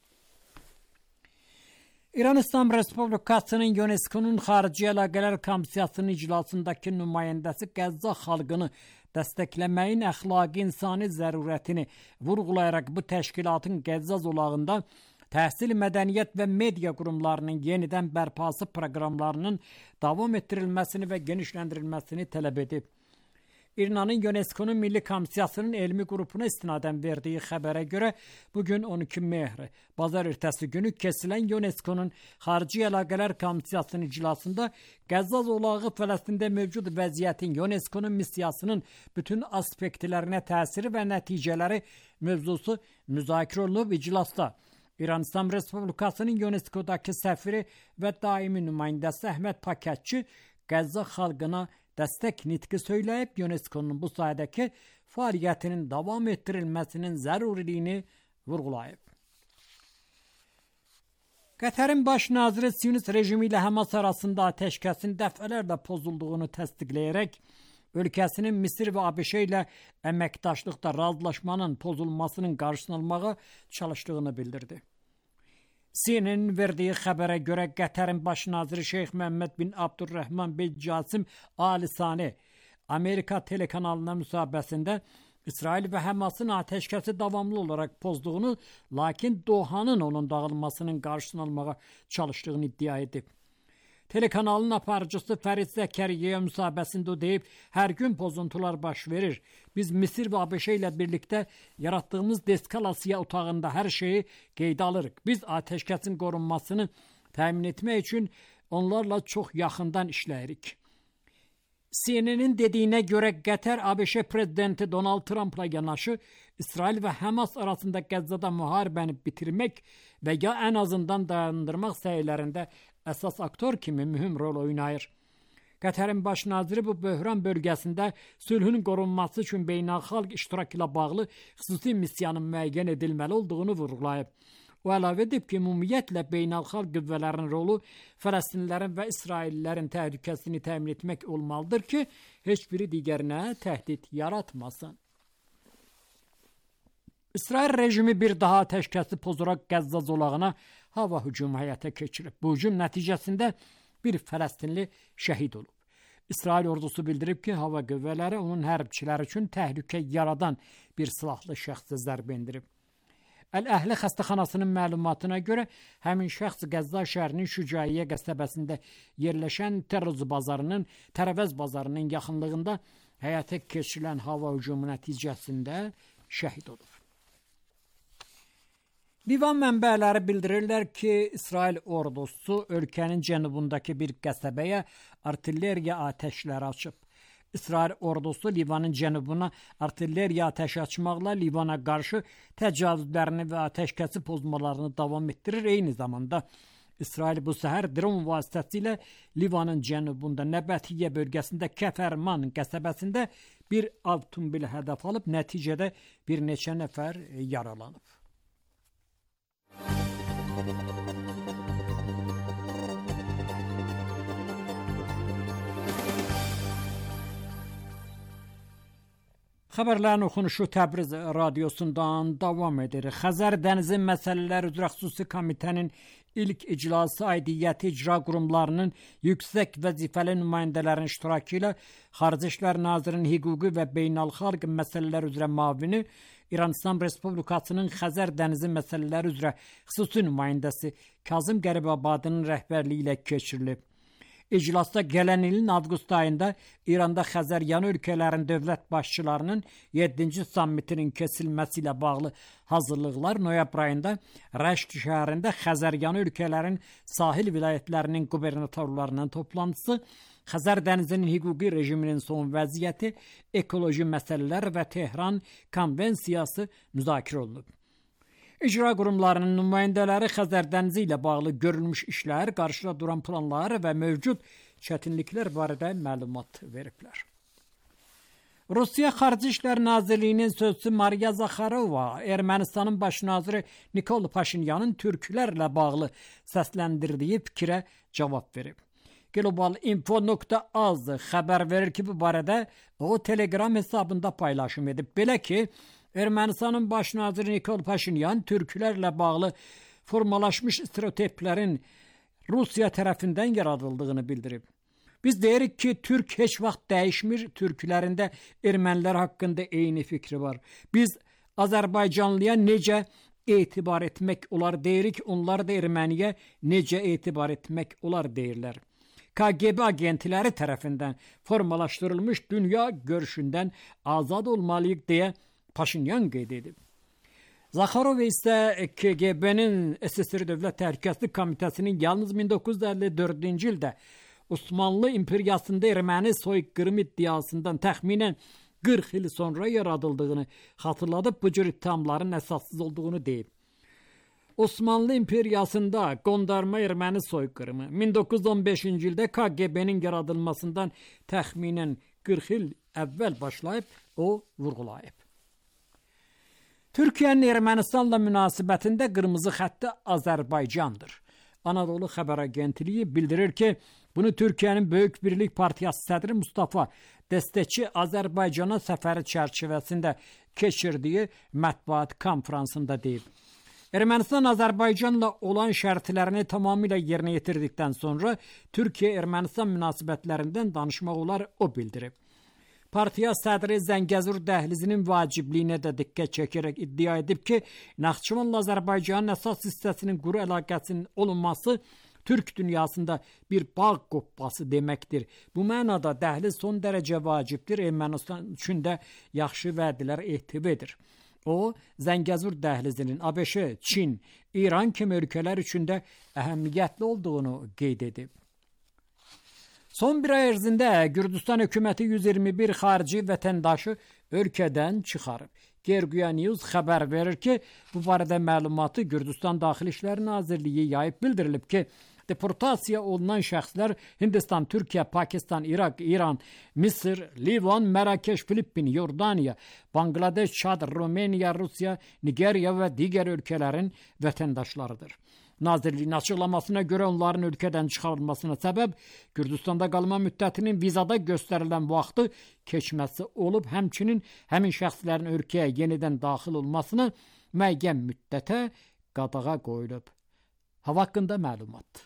İran İslam Respublikasının UNESCO-nun Xarici Əlaqələr Komissiyasının iclasındakı nümayəndəsi Qəzza xalqını dəstəkləməyin əxlaqi insani zərurətini vurğulayaraq bu təşkilatın Qəzza zolağında təhsil, mədəniyyət və media qurumlarının yenidən bərpası proqramlarının davam etdirilməsini və genişləndirilməsini tələb edib. İranın UNESCO-nun Milli Komissiyasının elmi qrupuna istinadən verdiyi xəbərə görə bugün 12 mehr, bazar ertəsi günü kəsilən UNESCO-nun Xarici Əlaqələr Komissiyasının iclasında Qəzza zolağı Fələstində mövcud vəziyyətin UNESCO-nun missiyasının bütün aspektlərinə təsiri və nəticələri mövzusu müzakirə olunub iclasda. İran İslam Respublikasının UNESCO-dakı səfiri və daimi nümayəndəsi Əhməd Pakətçi Qəzza xalqına dəstək nitqi söyləyib, UNESCO-nun bu sayədəki fəaliyyətinin davam etdirilməsinin zəruriliyini vurğulayıb. Qətərin baş naziri Sinüs rejimi ilə Həmas arasında atəşkəsin dəfələrlə pozulduğunu təsdiqləyərək, ölkəsinin Misir və ABŞ ilə əməkdaşlıqda razılaşmanın pozulmasının qarşısını almağa çalışdığını bildirdi. CNN verdiyi xəbərə görə Qətərin baş naziri Şeyx Məhəmməd bin Abdurrahman bin Casim Al Sani Amerika telekanalına müsahibəsində İsrail və Həmasın atəşkəsi davamlı olaraq pozduğunu, lakin Dohanın onun dağılmasının qarşısını almağa çalışdığını iddia edib. Telekanalın aparıcısı Fərid Zəkəriyyəyə müsahibəsində o deyib, hər gün pozuntular baş verir. Biz Misir və ABŞ ilə birlikdə yaratdığımız deskalasiya otağında hər şeyi qeydə alırıq. Biz atəşkəsin qorunmasını təmin etmək üçün onlarla çox yaxından işləyirik. CNN-in dediyinə görə Qətər ABŞ prezidenti Donald Trumpla yanaşı İsrail və Həmas arasında Qəzzada müharibəni bitirmək və ya ən azından dayandırmaq səylərində əsas aktor kimi mühüm rol oynayır. Qətərin baş naziri bu böhran bölgəsində sülhün qorunması üçün beynəlxalq iştirak ilə bağlı xüsusi missiyanın müəyyən edilməli olduğunu vurğulayıb. O əlavə edib ki, ümumiyyətlə beynəlxalq qüvvələrin rolu Fələstinlilərin və İsraillilərin təhlükəsini təmin etmək olmalıdır ki, heç biri digərinə təhdid yaratmasın. İsrail rejimi bir daha atəşkəsi pozaraq Qəzza zolağına hava hücumu həyata keçirib. Bu hücum nəticəsində bir Fələstinli şəhid olub. İsrail ordusu bildirib ki, hava qüvvələri onun hərbçiləri üçün təhlükə yaradan bir silahlı şəxsə zərbə endirib. Əl-Əhli xəstəxanasının məlumatına görə həmin şəxs Qəzza şəhərinin Şücaiyyə qəsəbəsində yerləşən Tərəvəz bazarının yaxınlığında həyata keçirilən hava hücumu nəticəsində şəhid olub. Livan mənbələri bildirirlər ki, İsrail ordusu ölkənin cənubundakı bir qəsəbəyə artilleriya atəşləri açıb. İsrail ordusu Livanın cənubuna artilleriya atəşi açmaqla Livana qarşı təcavüzlərini və atəşkəsi pozmalarını davam etdirir. Eyni zamanda İsrail bu səhər dron vasitəsilə Livanın cənubunda Nəbətiyyə bölgəsində Kəfərman qəsəbəsində bir avtomobili hədəf alıb, nəticədə bir neçə nəfər yaralanıb. Xəbərlərin oxunuşu Təbriz radiosundan davam edir. Xəzər dənizi məsələləri üzrə xüsusi komitənin ilk iclası aidiyyəti icra qurumlarının yüksək vəzifəli nümayəndələrin iştirakı ilə Xarici İşlər Nazirinin hüquqi və beynəlxalq məsələlər üzrə müavini, İran İslam Respublikasının Xəzər dənizi məsələləri üzrə xüsusi nümayəndəsi Kazım Qəribabadinin rəhbərliyi ilə keçirilib. İclasda gələn ilin avqust ayında İranda Xəzəryanı ölkələrin dövlət başçılarının 7-ci sammitinin keçirilməsi ilə bağlı hazırlıqlar, noyabr ayında Rəşd şəhərində Xəzəryanı ölkələrin sahil vilayətlərinin qubernatorlarının toplantısı, Xəzər dənizinin hüquqi rejiminin son vəziyyəti, ekoloji məsələlər və Tehran konvensiyası müzakirə olunub. İcra qurumlarının nümayəndələri Xəzər dənizi ilə bağlı görülmüş işlər, qarşıda duran planlar və mövcud çətinliklər barədə məlumat veriblər. Rusiya Xarici İşlər Nazirliyinin sözçüsü Mariya Zakharova Ermənistanın baş naziri Nikol Paşinyanın türklərlə bağlı səsləndirdiyi fikrə cavab verib. Globalinfo.az xəbər verir ki, bu barədə o Telegram hesabında paylaşım edib. Belə ki, Ermənistanın baş naziri Nikol Paşinyan türklərlə bağlı formalaşmış stereotiplərin Rusiya tərəfindən yaradıldığını bildirib. Biz deyirik ki, türk heç vaxt dəyişmir, türklərində ermənilər haqqında eyni fikri var. Biz Azərbaycanlıya necə etibar etmək olar deyirik, onlar da erməniyə necə etibar etmək olar deyirlər. KGB agentləri tərəfindən formalaşdırılmış dünya görüşündən azad olmalıyıq deyə Paşinyan qeyd edib. Zakharov isə KGB-nin SSR Dövlət Təhlükəsizlik Komitəsinin yalnız 1954-cü ildə Osmanlı İmperiyasında erməni soyqırım iddiasından təxminən 40 il sonra yaradıldığını xatırladıb, bu cür ittihamların əsassız olduğunu deyib. Osmanlı İmperiyasında qondarma erməni soyqırımı 1915-ci ildə KGB-nin yaradılmasından təxminən 40 il əvvəl başlayıb, o vurğulayıb. Türkiyənin Ermənistanla münasibətində qırmızı xətti Azərbaycandır. Anadolu Xəbər Agentliyi bildirir ki, Bunu Türkiyənin Böyük Birlik Partiyası sədri Mustafa Dəstəkçi Azərbaycana səfəri çərçivəsində keçirdiyi mətbuat konfransında deyib. Ermənistan Azərbaycanla olan şərtlərini tamamilə yerinə yetirdikdən sonra Türkiyə-Ermənistan münasibətlərindən danışmaq olar, o bildirib. Partiya sədri Zəngəzur dəhlizinin vacibliyinə də diqqət çəkərək iddia edib ki, Naxçıvanla Azərbaycanın əsas hissəsinin quru əlaqəsinin olunması Türk dünyasında bir bağ qopması deməkdir. Bu mənada dəhliz son dərəcə vacibdir, Ermənistan üçün də yaxşı vədlər ehtiv edir. O, Zəngəzur dəhlizinin ABŞ, Çin, İran kimi ölkələr üçün də əhəmiyyətli olduğunu qeyd edib. Son bir ay ərzində Gürcüstan hökuməti 121 xarici vətəndaşı ölkədən çıxarıb. Gerguya News xəbər verir ki, bu barədə məlumatı Gürcüstan Daxili İşlər Nazirliyi yayıb bildirilib ki, deportasiya olunan şəxslər Hindistan, Türkiyə, Pakistan, İraq, İran, Mısır, Livan, Mərakeş, Filippin, Yordaniya, Bangladeş, Çad, Rumeniya, Rusiya, Nigeriya və digər ölkələrin vətəndaşlarıdır. Nazirliyin açıqlamasına görə onların ölkədən çıxarılmasına səbəb Gürcüstanda qalma müddətinin vizada göstərilən vaxtı keçməsi olub, həmçinin həmin şəxslərin ölkəyə yenidən daxil olmasını müəyyən müddətə qadağa qoyulub. Hava haqqında məlumat.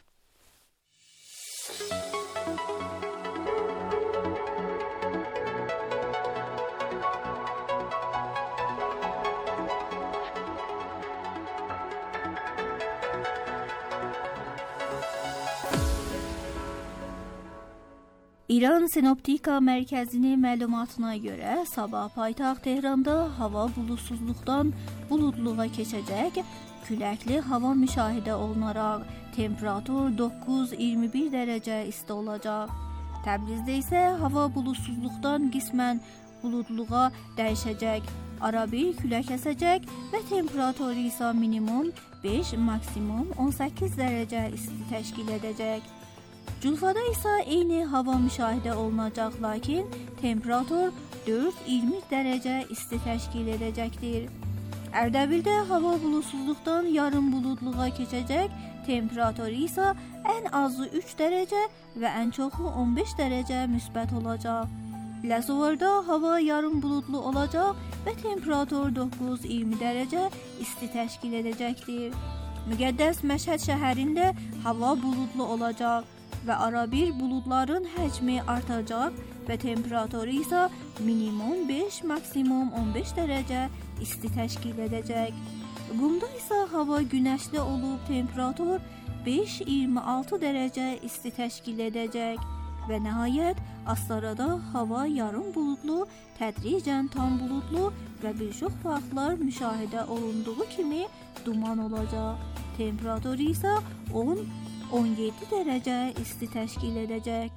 İran Sinoptika Mərkəzinin məlumatına görə sabah paytaxt Tehranda hava bulutsuzluqdan buludluğa keçəcək, küləkli hava müşahidə olunaraq temperatur 9-21 dərəcə isti olacaq. Təbrizdə isə hava bulutsuzluqdan qismən buludluğa dəyişəcək, arabir külək əsəcək və temperatur isə minimum 5, maksimum 18 dərəcə isti təşkil edəcək. Culfada isə eyni hava müşahidə olunacaq, lakin temperatur 4-20 dərəcə isti təşkil edəcəkdir. Ərdəbildə hava bulutsuzluqdan yarım buludluğa keçəcək, temperatur isə ən azı 3 dərəcə və ən çoxu 15 dərəcə müsbət olacaq. Ləsuvarda hava yarım buludlu olacaq və temperatur 9-20 dərəcə isti təşkil edəcəkdir. Müqəddəs Məşhəd şəhərində hava buludlu olacaq və arabir buludların həcmi artacaq və temperaturu isə minimum 5, maksimum 15 dərəcə isti təşkil edəcək. Qumda isə hava günəşli olub temperatur 5-26 dərəcə isti təşkil edəcək və nəhayət Astarada hava yarım buludlu, tədricən tam buludlu və bir çox vaxtlar müşahidə olunduğu kimi duman olacaq. Temperaturu isə 10-17 dərəcə isti təşkil edəcək.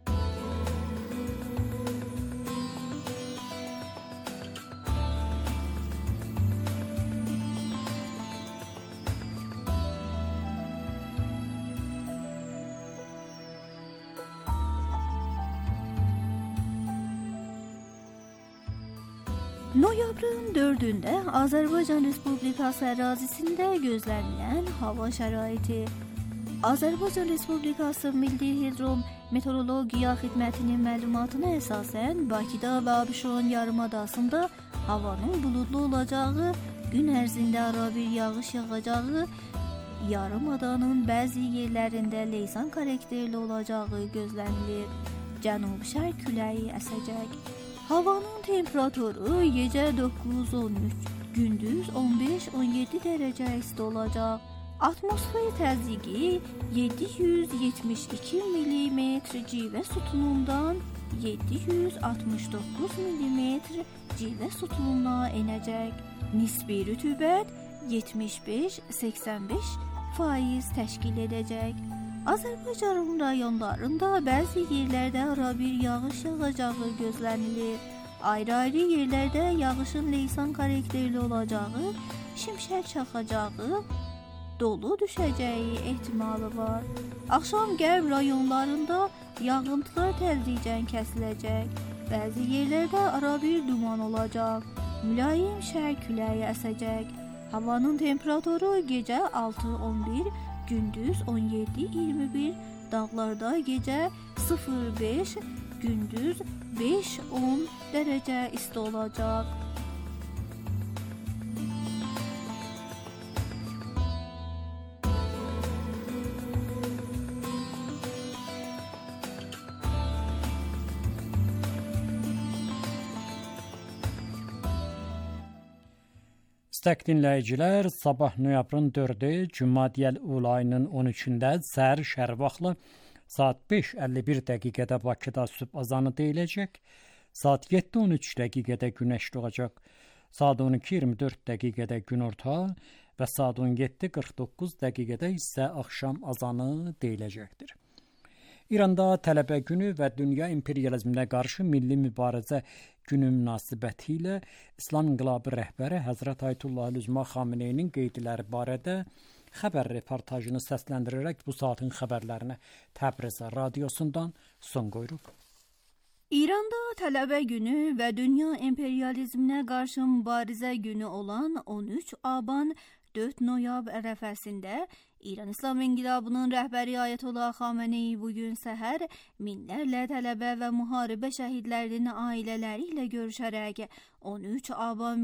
Noyabrın 4-də Azərbaycan Respublikası ərazisində gözlənilən hava şəraiti. Azərbaycan Respublikası Milli Hidrometeorologiya Xidmətinin məlumatına əsasən Bakıda və Abşeron yarımadasında havanın buludlu olacağı, gün ərzində arabir yağış yağacağı, yarımadanın bəzi yerlərində leysan xarakterli olacağı gözlənilir. Cənub-şərq küləyi əsəcək. Havanın temperaturu gecə 9-13, gündüz 15-17 dərəcə isti olacaq. Atmosfer təzyiqi 772 mm civə sütunundan 769 mm civə sütununa enəcək. Nisbi rütubət 75-85% təşkil edəcək. Azərbaycanın rayonlarında bəzi yerlərdə arabir yağış yağacağı gözlənilir. Ayrı-ayrı yerlərdə yağışın leysan xarakterli olacağı, şimşək çaxacağı, dolu düşəcəyi ehtimalı var. Axşam qərb rayonlarında yağıntılar tədricən kəsiləcək. Bəzi yerlərdə arabir duman olacaq. Mülayim şərq küləyi əsəcək. Havanın temperaturu gecə 6-11, gündüz 17-21 dağlarda gecə 0-5, gündüz 5-10 dərəcə isti olacaq. İstək dinləyicilər, sabah noyabrın 4-ü, Cümadiyyəl Ula ayının 13-də səhər şərq vaxtı saat 5:51 dəqiqədə Bakıda sübh azanı deyiləcək. Saat 7:13 dəqiqədə günəş doğacaq. Saat 12:24 dəqiqədə günorta və saat 17:49 dəqiqədə isə axşam azanı deyiləcəkdir. İranda tələbə günü və dünya imperializminə qarşı milli mübarizə günü münasibətilə İslam İnqilabı rəhbəri Həzrət Ayətullah Üzma Xameneyinin qeydləri barədə xəbər reportajını səsləndirərək bu saatın xəbərlərinə Təbriz radiosundan son qoyuruq. İranda tələbə günü və dünya imperializminə qarşı mübarizə günü olan 13 Aban 4 noyabr ərəfəsində İran İslam İnqilabının rəhbəri Ayətullah Xameneyi bugün səhər minlərlə tələbə və müharibə şəhidlərinin ailələri ilə görüşərək 13 Aban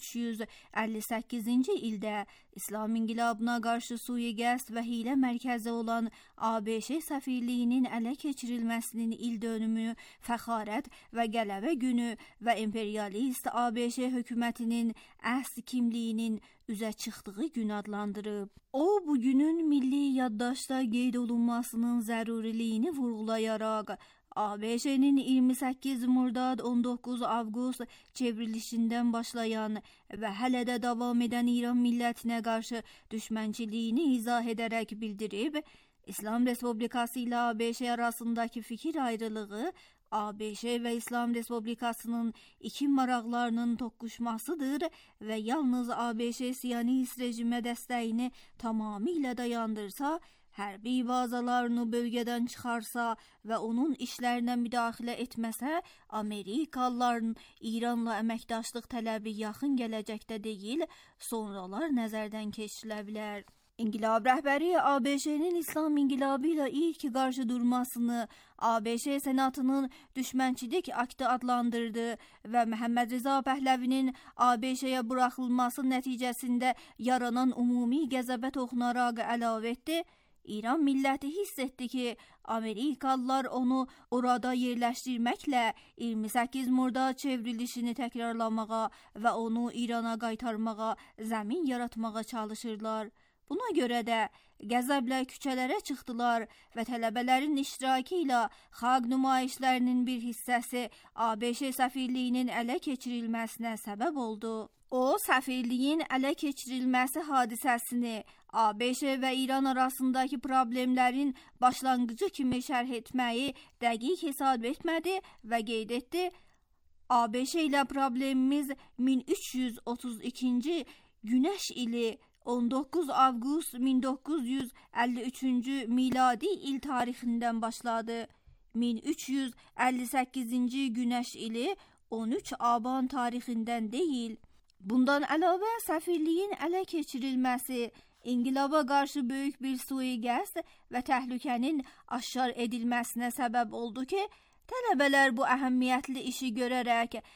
1358-ci ildə İslam İnqilabına qarşı sui-qəsd və hiylə mərkəzi olan ABŞ səfirliyinin ələ keçirilməsinin ildönümü, fəxarət və qələbə günü və imperialist ABŞ hökumətinin əsl kimliyinin üzə çıxdığı gün adlandırıb. O, bu günün milli yaddaşda qeyd olunmasının zəruriliyini vurğulayaraq, ABŞ-nin 28 Murdad 19 Avqust çevrilişindən başlayan və hələ də davam edən İran millətinə qarşı düşmənçiliyini izah edərək bildirib, İslam Respublikası ilə ABŞ arasındakı fikir ayrılığı ABŞ və İslam Respublikasının iki maraqlarının toqquşmasıdır və yalnız ABŞ Siyonist rejimə dəstəyini tamamilə dayandırsa, hərbi bazalarını bölgədən çıxarsa və onun işlərinə müdaxilə etməsə, Amerikalıların İranla əməkdaşlıq tələbi yaxın gələcəkdə deyil, sonralar nəzərdən keçirilə bilər. İnqilab rəhbəri ABŞ-nin İslam İnqilabı ilə ilk qarşı durmasını ABŞ Senatının düşmənçilik aktı adlandırdı və Məhəmməd Rza Pəhləvinin ABŞ-yə buraxılması nəticəsində yaranan ümumi qəzəbə toxunaraq əlavə etdi. İran milləti hiss etdi ki, Amerikalılar onu orada yerləşdirməklə 28 Murdad çevrilişini təkrarlamağa və onu İrana qaytarmağa, zəmin yaratmağa çalışırlar. Buna görə də qəzəblə küçələrə çıxdılar və tələbələrin iştirakı ilə xalq nümayişlərinin bir hissəsi ABŞ səfirliyinin ələ keçirilməsinə səbəb oldu. O, səfirliyin ələ keçirilməsi hadisəsini ABŞ və İran arasındakı problemlərin başlanğıcı kimi şərh etməyi dəqiq hesab etmədi və qeyd etdi, ABŞ ilə problemimiz 1332-ci günəş ili 19 Avqust 1953-cü miladi il tarixindən başladı. 1358-ci günəş ili 13 Aban tarixindən deyil. Bundan əlavə səfirliyin ələ keçirilməsi, İnqilaba qarşı böyük bir sui-qəsd və təhlükənin aşkar edilməsinə səbəb oldu ki, tələbələr bu əhəmiyyətli işi görərək